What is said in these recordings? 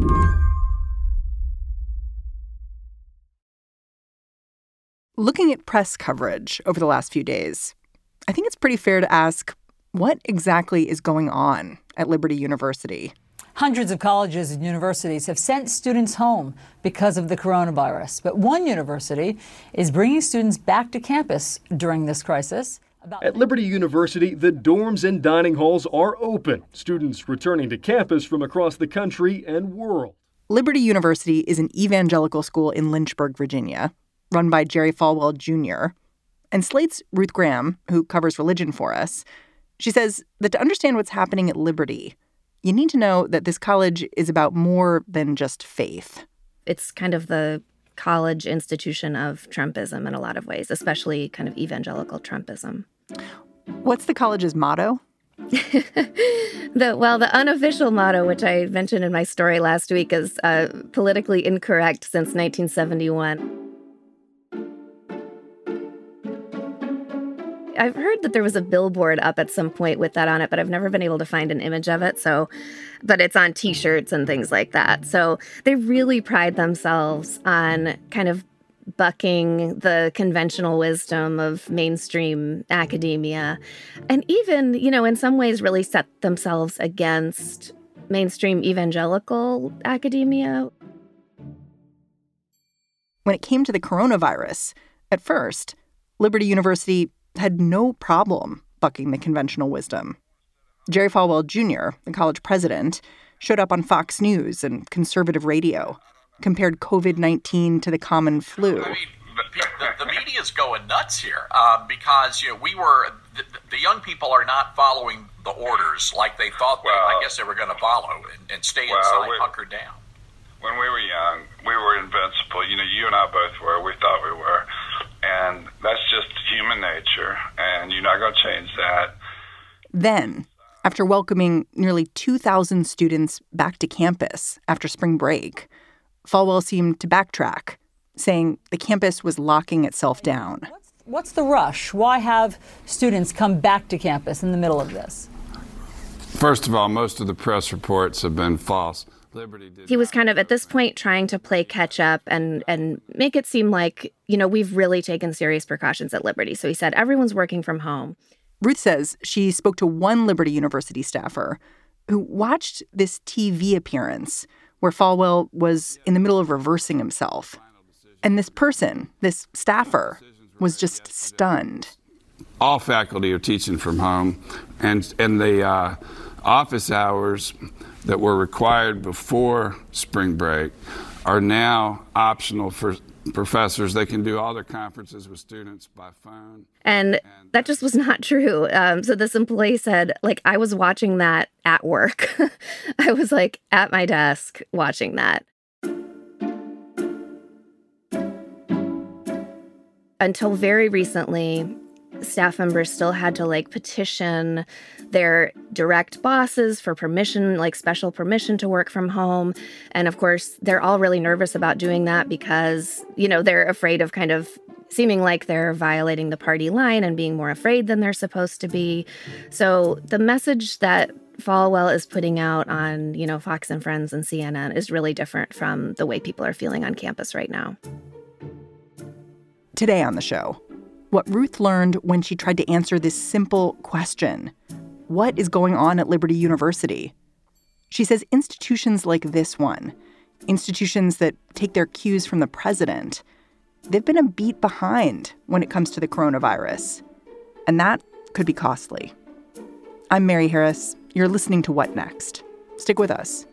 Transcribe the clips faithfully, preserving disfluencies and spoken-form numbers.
Looking at press coverage over the last few days, I think it's pretty fair to ask, what exactly is going on at Liberty University? Hundreds of colleges and universities have sent students home because of the coronavirus. But one university is bringing students back to campus during this crisis. At Liberty University, the dorms and dining halls are open. Students returning to campus from across the country and world. Liberty University is an evangelical school in Lynchburg, Virginia, run by Jerry Falwell Junior And Slate's Ruth Graham, who covers religion for us, she says that to understand what's happening at Liberty, you need to know that this college is about more than just faith. It's kind of the college institution of Trumpism in a lot of ways, especially kind of evangelical Trumpism. What's the college's motto? the well, the unofficial motto, which I mentioned in my story last week, is uh, politically incorrect since nineteen seventy-one. I've heard that there was a billboard up at some point with that on it, but I've never been able to find an image of it. So, but it's on T-shirts and things like that. So they really pride themselves on kind of bucking the conventional wisdom of mainstream academia, and even, you know, in some ways really set themselves against mainstream evangelical academia. When it came to the coronavirus, at first, Liberty University had no problem bucking the conventional wisdom. Jerry Falwell Junior, the college president, showed up on Fox News and conservative radio, compared covid nineteen to the common flu. I mean, the, the media's going nuts here uh, because, you know, we were, the, the young people are not following the orders like they thought well, they, I guess they were going to follow and, and stay well, inside, we, hunker down. When we were young, we were invincible. You know, you and I both were. We thought we were. And that's just human nature, and you're not going to change that. Then, after welcoming nearly two thousand students back to campus after spring break, Falwell seemed to backtrack, saying the campus was locking itself down. What's, what's the rush? Why have students come back to campus in the middle of this? First of all, most of the press reports have been false. He was kind of at this point trying to play catch up and and make it seem like, you know, we've really taken serious precautions at Liberty. So he said everyone's working from home. Ruth says she spoke to one Liberty University staffer who watched this T V appearance where Falwell was in the middle of reversing himself. And this person, this staffer, was just stunned. All faculty are teaching from home, and, and the uh, office hours that were required before spring break are now optional for professors. They can do all their conferences with students by phone. And, and that just was not true. Um, so this employee said, like, I was watching that at work. I was like at my desk watching that. Until very recently, staff members still had to like petition their direct bosses for permission, like special permission to work from home. And of course, they're all really nervous about doing that because, you know, they're afraid of kind of seeming like they're violating the party line and being more afraid than they're supposed to be. So the message that Falwell is putting out on, you know, Fox and Friends and C N N is really different from the way people are feeling on campus right now. Today on the show, what Ruth learned when she tried to answer this simple question. What is going on at Liberty University? She says institutions like this one, institutions that take their cues from the president, they've been a beat behind when it comes to the coronavirus. And that could be costly. I'm Mary Harris. You're listening to What Next? Stick with us.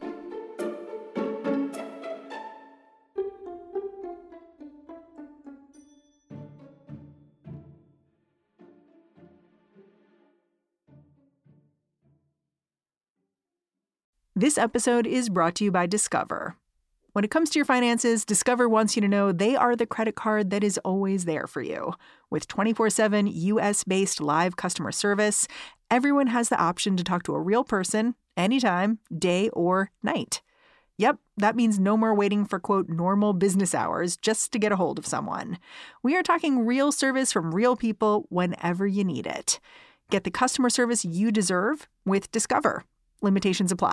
This episode is brought to you by Discover. When it comes to your finances, Discover wants you to know they are the credit card that is always there for you. With twenty-four seven U S-based live customer service, everyone has the option to talk to a real person anytime, day or night. Yep, that means no more waiting for, quote, normal business hours just to get a hold of someone. We are talking real service from real people whenever you need it. Get the customer service you deserve with Discover. Limitations apply.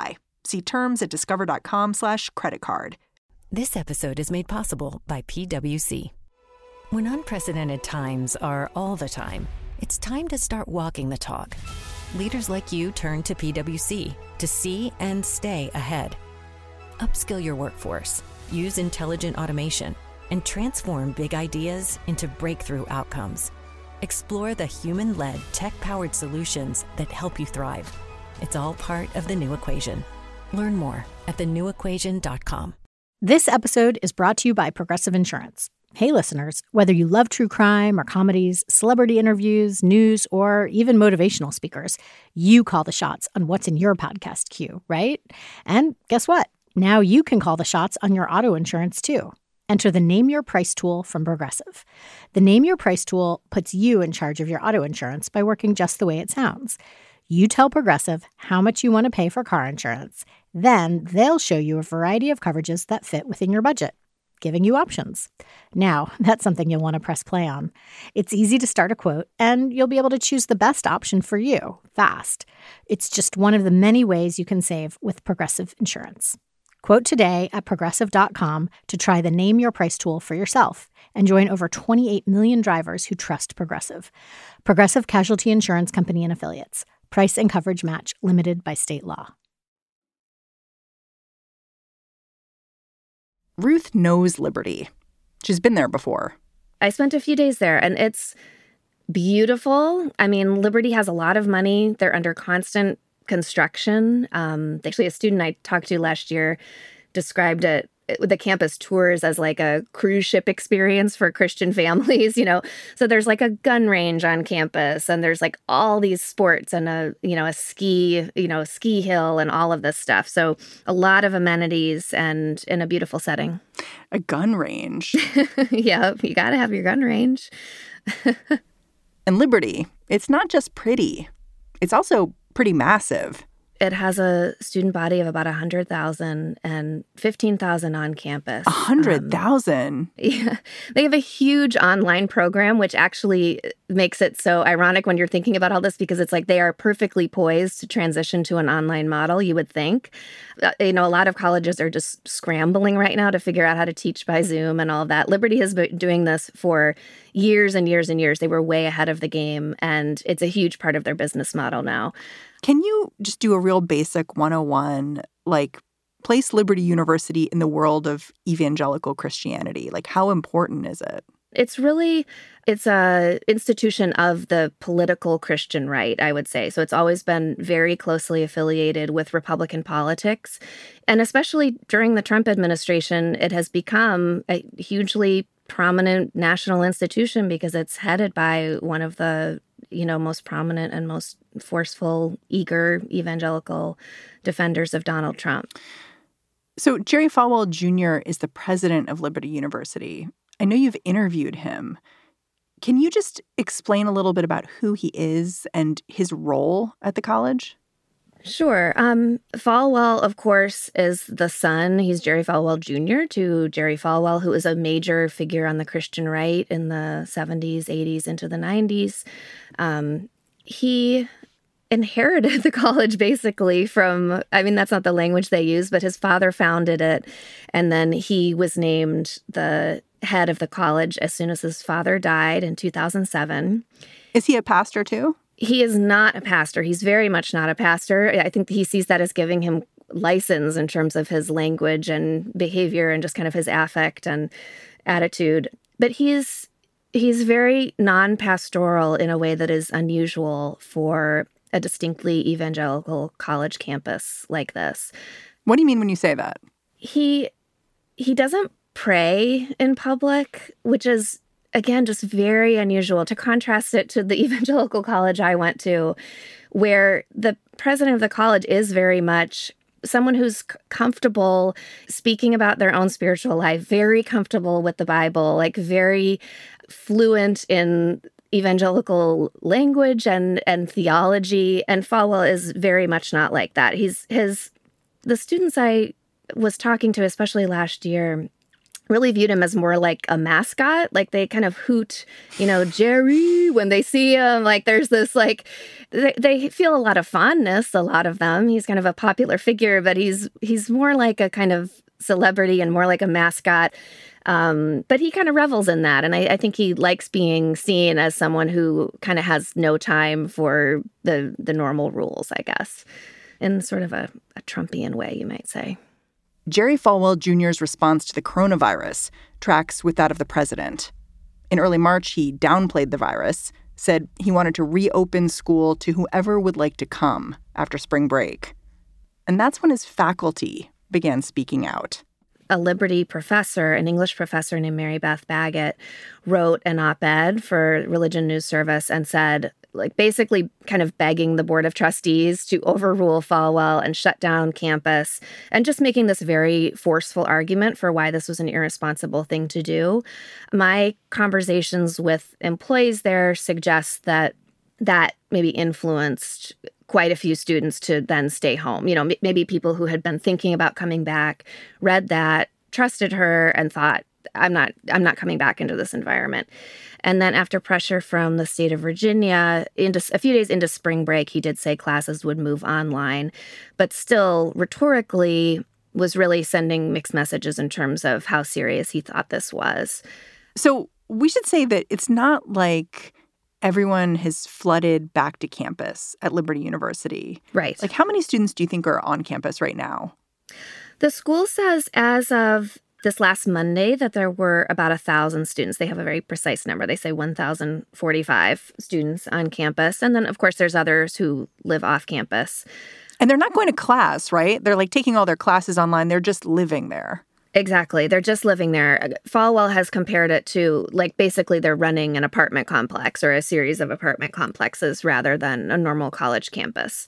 See terms at discover.com slash credit card. This episode is made possible by P W C. When unprecedented times are all the time, it's time to start walking the talk. Leaders like you turn to P W C to see and stay ahead. Upskill your workforce, use intelligent automation, and transform big ideas into breakthrough outcomes. Explore the human-led, tech-powered solutions that help you thrive. It's all part of The New Equation. Learn more at the new equation dot com. This episode is brought to you by Progressive Insurance. Hey, listeners, whether you love true crime or comedies, celebrity interviews, news, or even motivational speakers, you call the shots on what's in your podcast queue, right? And guess what? Now you can call the shots on your auto insurance, too. Enter the Name Your Price tool from Progressive. The Name Your Price tool puts you in charge of your auto insurance by working just the way it sounds. You tell Progressive how much you want to pay for car insurance. Then they'll show you a variety of coverages that fit within your budget, giving you options. Now, that's something you'll want to press play on. It's easy to start a quote, and you'll be able to choose the best option for you fast. It's just one of the many ways you can save with Progressive Insurance. Quote today at progressive dot com to try the Name Your Price tool for yourself and join over twenty-eight million drivers who trust Progressive. Progressive Casualty Insurance Company and Affiliates. Price and coverage match limited by state law. Ruth knows Liberty. She's been there before. I spent a few days there, and it's beautiful. I mean, Liberty has a lot of money. They're under constant construction. Um, actually, a student I talked to last year described it, the campus tours as like a cruise ship experience for Christian families, you know. So there's like a gun range on campus, and there's like all these sports and a, you know, a ski, you know, a ski hill and all of this stuff. So a lot of amenities and in a beautiful setting. A gun range. Yeah, you got to have your gun range. And Liberty, it's not just pretty. It's also pretty massive. It has a student body of about one hundred thousand and fifteen thousand on campus. one hundred thousand? Um, yeah. They have a huge online program, which actually makes it so ironic when you're thinking about all this, because it's like they are perfectly poised to transition to an online model, you would think. Uh, you know, a lot of colleges are just scrambling right now to figure out how to teach by Zoom and all of that. Liberty has been doing this for years and years and years. They were way ahead of the game, and it's a huge part of their business model now. Can you just do a real basic one oh one, like place Liberty University in the world of evangelical Christianity? Like, how important is it? It's really, it's a institution of the political Christian right, I would say. So it's always been very closely affiliated with Republican politics. And especially during the Trump administration, it has become a hugely prominent national institution because it's headed by one of the, you know, most prominent and most forceful, eager evangelical defenders of Donald Trump. So Jerry Falwell Junior is the president of Liberty University. I know you've interviewed him. Can you just explain a little bit about who he is and his role at the college? Sure. Um, Falwell, of course, is the son. He's Jerry Falwell Junior to Jerry Falwell, who is a major figure on the Christian right in the seventies, eighties, into the nineties. Um, he inherited the college basically from, I mean, that's not the language they use, but his father founded it. And then he was named the head of the college as soon as his father died in two thousand seven. Is he a pastor too? He is not a pastor. He's very much not a pastor. I think he sees that as giving him license in terms of his language and behavior and just kind of his affect and attitude. But he's he's very non-pastoral in a way that is unusual for a distinctly evangelical college campus like this. What do you mean when you say that? He he doesn't pray in public, which is, again, just very unusual. To contrast it to the evangelical college I went to, where the president of the college is very much someone who's comfortable speaking about their own spiritual life, very comfortable with the Bible, like very fluent in evangelical language and, and theology. And Falwell is very much not like that. He's his the students I was talking to, especially last year, really viewed him as more like a mascot. Like they kind of hoot, you know, Jerry when they see him. Like there's this like, they, they feel a lot of fondness, a lot of them. He's kind of a popular figure, but he's he's more like a kind of celebrity and more like a mascot. Um, but he kind of revels in that. And I, I think he likes being seen as someone who kind of has no time for the the normal rules, I guess, in sort of a, a Trumpian way, you might say. Jerry Falwell Junior's response to the coronavirus tracks with that of the president. In early March, he downplayed the virus, said he wanted to reopen school to whoever would like to come after spring break. And that's when his faculty began speaking out. A Liberty professor, an English professor named Mary Beth Baggett, wrote an op-ed for Religion News Service and said, like basically kind of begging the Board of Trustees to overrule Falwell and shut down campus, and just making this very forceful argument for why this was an irresponsible thing to do. My conversations with employees there suggest that that maybe influenced quite a few students to then stay home. You know, m- maybe people who had been thinking about coming back, read that, trusted her, and thought, I'm not, I'm not coming back into this environment. And then after pressure from the state of Virginia, into, a few days into spring break, he did say classes would move online, but still rhetorically was really sending mixed messages in terms of how serious he thought this was. So we should say that it's not like everyone has flooded back to campus at Liberty University. Right. Like, how many students do you think are on campus right now? The school says as of this last Monday that there were about one thousand students. They have a very precise number. They say one thousand forty-five students on campus. And then, of course, there's others who live off campus. And they're not going to class, right? They're like taking all their classes online. They're just living there. Exactly. They're just living there. Falwell has compared it to, like, basically they're running an apartment complex or a series of apartment complexes rather than a normal college campus.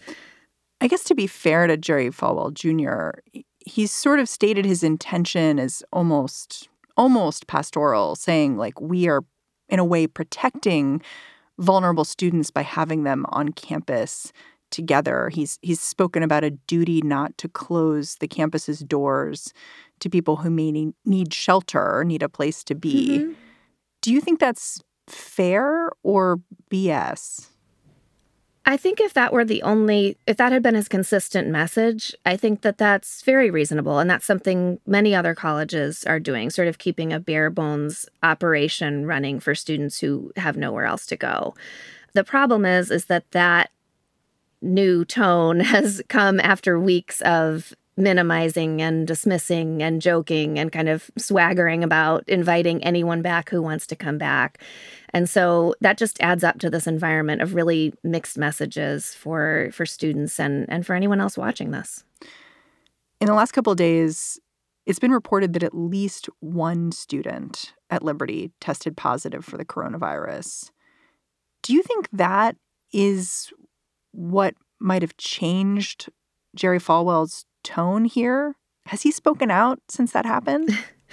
I guess to be fair to Jerry Falwell Junior, he's sort of stated his intention as almost, almost pastoral, saying, like, we are, in a way, protecting vulnerable students by having them on campus together. He's he's spoken about a duty not to close the campus's doors to people who may need, need shelter or need a place to be. Mm-hmm. Do you think that's fair or B S? I think if that were the only, if that had been his consistent message, I think that that's very reasonable. And that's something many other colleges are doing, sort of keeping a bare bones operation running for students who have nowhere else to go. The problem is, is that that new tone has come after weeks of minimizing and dismissing and joking and kind of swaggering about inviting anyone back who wants to come back. And so that just adds up to this environment of really mixed messages for for students and, and for anyone else watching this. In the last couple of days, it's been reported that at least one student at Liberty tested positive for the coronavirus. Do you think that is what might have changed Jerry Falwell's tone here? Has he spoken out since that happened?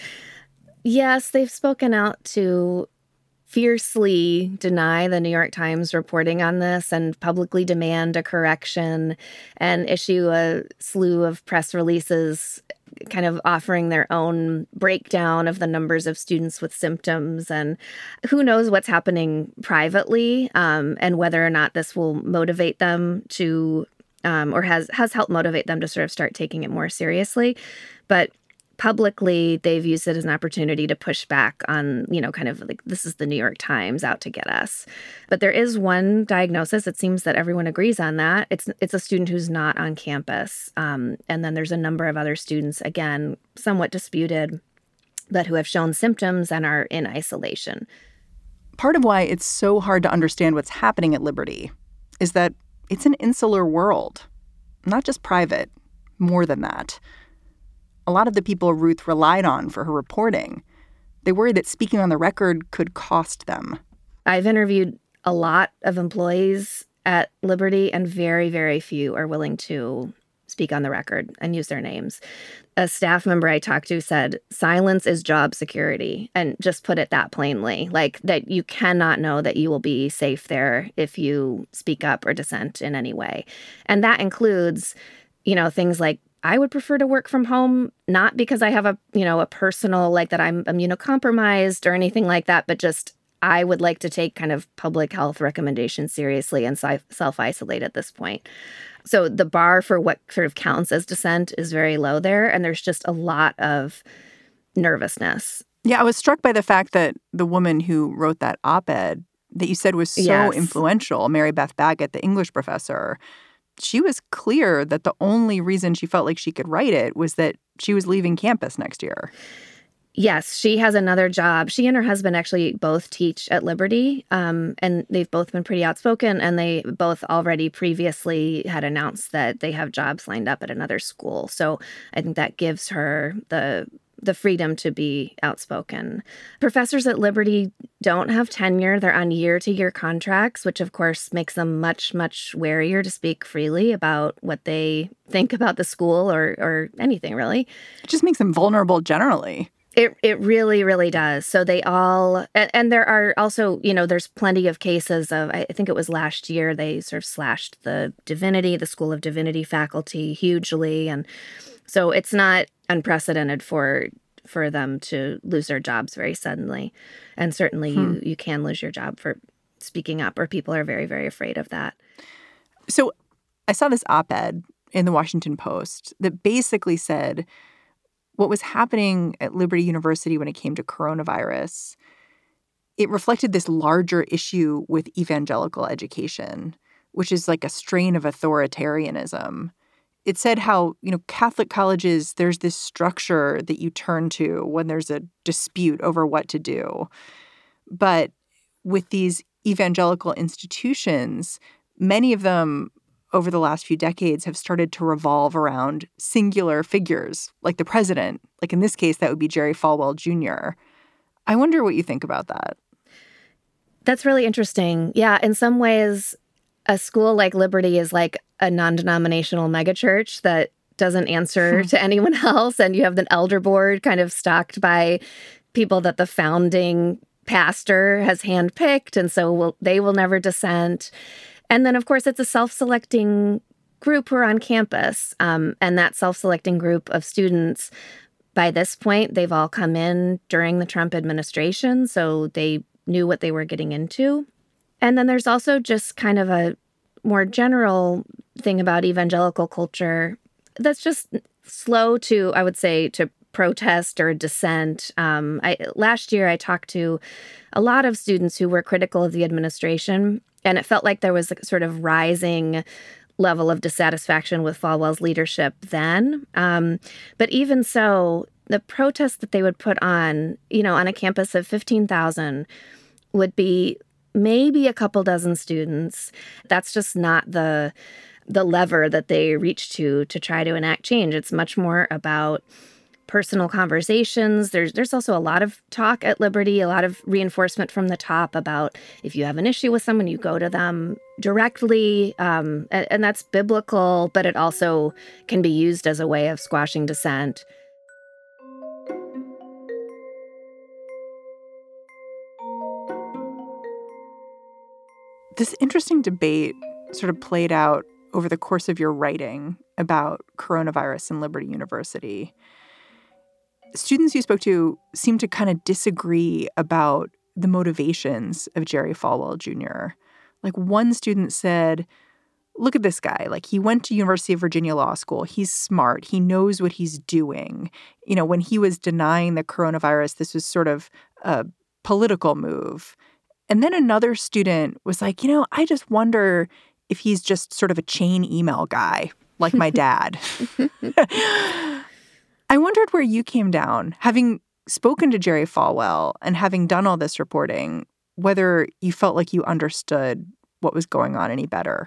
Yes, they've spoken out to fiercely deny the New York Times reporting on this and publicly demand a correction and issue a slew of press releases kind of offering their own breakdown of the numbers of students with symptoms. And who knows what's happening privately um, and whether or not this will motivate them to um, or has, has helped motivate them to sort of start taking it more seriously. But publicly, they've used it as an opportunity to push back on, you know, kind of like, this is the New York Times out to get us. But there is one diagnosis. It seems that everyone agrees on that. It's it's a student who's not on campus. Um, and then there's a number of other students, again, somewhat disputed, but who have shown symptoms and are in isolation. Part of why it's so hard to understand what's happening at Liberty is that it's an insular world, not just private, more than that. A lot of the people Ruth relied on for her reporting, they worry that speaking on the record could cost them. I've interviewed a lot of employees at Liberty, and very, very few are willing to speak on the record and use their names. A staff member I talked to said, silence is job security, and just put it that plainly, like that you cannot know that you will be safe there if you speak up or dissent in any way. And that includes, you know, things like I would prefer to work from home, not because I have a, you know, a personal, like that I'm immunocompromised or anything like that, but just I would like to take kind of public health recommendations seriously and self-isolate at this point. So the bar for what sort of counts as dissent is very low there. And there's just a lot of nervousness. Yeah, I was struck by the fact that the woman who wrote that op-ed that you said was so yes. influential, Mary Beth Baggett, the English professor, she was clear that the only reason she felt like she could write it was that she was leaving campus next year. Yes, she has another job. She and her husband actually both teach at Liberty, um, and they've both been pretty outspoken, and they both already previously had announced that they have jobs lined up at another school. So I think that gives her the the freedom to be outspoken. Professors at Liberty don't have tenure. They're on year-to-year contracts, which of course makes them much, much warier to speak freely about what they think about the school or or anything, really. It just makes them vulnerable generally. It it really, really does. So they all, and, and there are also, you know, there's plenty of cases of, I think it was last year, they sort of slashed the divinity, the School of Divinity faculty hugely. And so it's not unprecedented for for them to lose their jobs very suddenly. And certainly hmm. you, you can lose your job for speaking up, or people are very, very afraid of that. So I saw this op-ed in the Washington Post that basically said what was happening at Liberty University when it came to coronavirus, it reflected this larger issue with evangelical education, which is like a strain of authoritarianism. It said how, you know, Catholic colleges, there's this structure that you turn to when there's a dispute over what to do. But with these evangelical institutions, many of them over the last few decades have started to revolve around singular figures like the president. Like in this case, that would be Jerry Falwell Junior I wonder what you think about that. That's really interesting. Yeah, in some ways, a school like Liberty is like a non-denominational megachurch that doesn't answer to anyone else. And you have the elder board kind of stocked by people that the founding pastor has handpicked. And so will, they will never dissent. And then, of course, it's a self-selecting group who are on campus. Um, and that self-selecting group of students, by this point, they've all come in during the Trump administration. So they knew what they were getting into. And then there's also just kind of a more general thing about evangelical culture that's just slow to, I would say, to protest or dissent. Um, I, last year, I talked to a lot of students who were critical of the administration, and it felt like there was a sort of rising level of dissatisfaction with Falwell's leadership then. Um, but even so, the protests that they would put on, you know, on a campus of fifteen thousand would be maybe a couple dozen students. That's just not the the lever that they reach to to try to enact change. It's much more about personal conversations. There's there's also a lot of talk at Liberty, a lot of reinforcement from the top about if you have an issue with someone, you go to them directly. Um, and, and that's biblical, but it also can be used as a way of squashing dissent. This interesting debate sort of played out over the course of your writing about coronavirus and Liberty University. Students you spoke to seemed to kind of disagree about the motivations of Jerry Falwell Junior Like one student said, look at this guy. Like he went to University of Virginia Law School. He's smart. He knows what he's doing. You know, when he was denying the coronavirus, this was sort of a political move. And then another student was like, you know, I just wonder if he's just sort of a chain email guy, like my dad. I wondered where you came down, having spoken to Jerry Falwell and having done all this reporting, whether you felt like you understood what was going on any better.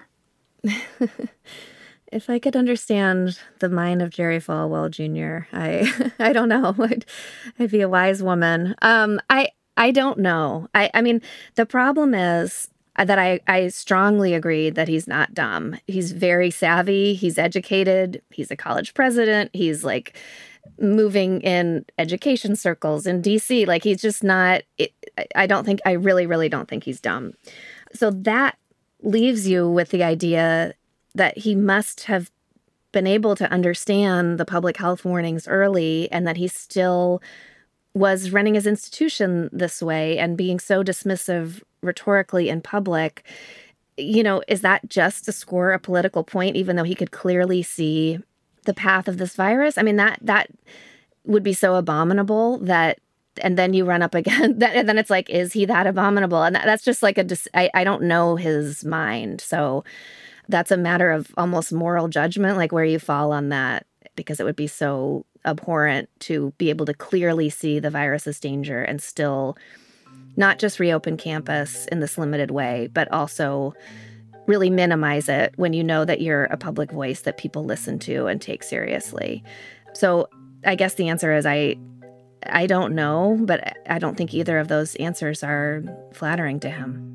If I could understand the mind of Jerry Falwell Junior, I I don't know. I'd, I'd be a wise woman. Um, I I don't know. I, I mean, the problem is that I, I strongly agree that he's not dumb. He's very savvy. He's educated. He's a college president. He's like moving in education circles in D C. Like he's just not, it, I don't think, I really, really don't think he's dumb. So that leaves you with the idea that he must have been able to understand the public health warnings early and that he still was running his institution this way and being so dismissive rhetorically in public, you know, is that just to score a political point, even though he could clearly see the path of this virus? I mean, that that would be so abominable that, and then you run up again, that, and then it's like, is he that abominable? And that, that's just like a, I, I don't know his mind. So that's a matter of almost moral judgment, like where you fall on that, because it would be so abhorrent to be able to clearly see the virus's danger and still not just reopen campus in this limited way, but also really minimize it when you know that you're a public voice that people listen to and take seriously. So I guess the answer is I I don't know, but I don't think either of those answers are flattering to him.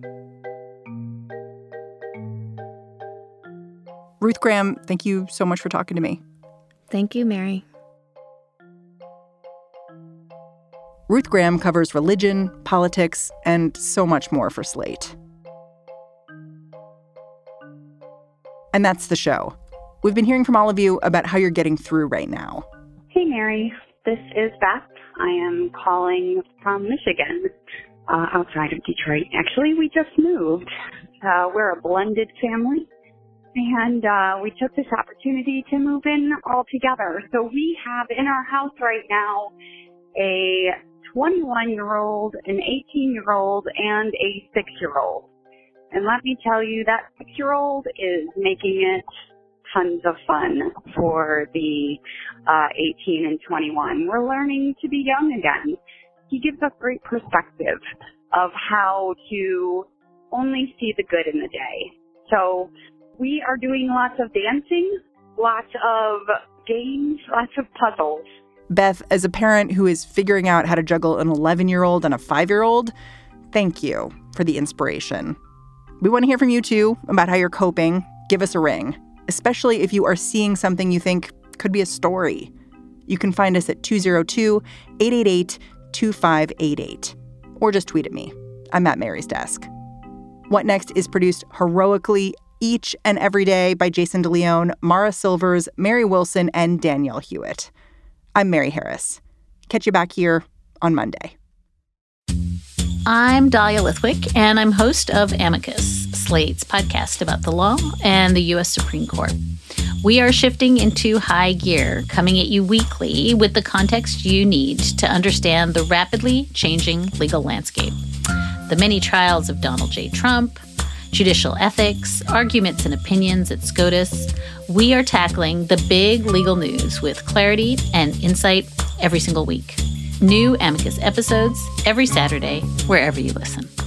Ruth Graham, thank you so much for talking to me. Thank you, Mary. Ruth Graham covers religion, politics, and so much more for Slate. And that's the show. We've been hearing from all of you about how you're getting through right now. Hey, Mary. This is Beth. I am calling from Michigan, uh, outside of Detroit. Actually, we just moved. Uh, we're a blended family, and uh, we took this opportunity to move in all together. So we have in our house right now a twenty-one-year-old, an eighteen-year-old, and a six-year-old. And let me tell you, that six-year-old is making it tons of fun for the uh, eighteen and twenty-one. We're learning to be young again. He gives us great perspective of how to only see the good in the day. So we are doing lots of dancing, lots of games, lots of puzzles. Beth, as a parent who is figuring out how to juggle an eleven-year-old and a five-year-old, thank you for the inspiration. We want to hear from you, too, about how you're coping. Give us a ring, especially if you are seeing something you think could be a story. You can find us at two oh two, eight eight eight, two five eight eight, or just tweet at me. I'm at Mary's Desk. What Next is produced heroically each and every day by Jason DeLeon, Mara Silvers, Mary Wilson, and Danielle Hewitt. I'm Mary Harris. Catch you back here on Monday. I'm Dahlia Lithwick, and I'm host of Amicus, Slate's podcast about the law and the U S Supreme Court. We are shifting into high gear, coming at you weekly with the context you need to understand the rapidly changing legal landscape. The many trials of Donald J. Trump, judicial ethics, arguments and opinions at SCOTUS. We are tackling the big legal news with clarity and insight every single week. New Amicus episodes every Saturday, wherever you listen.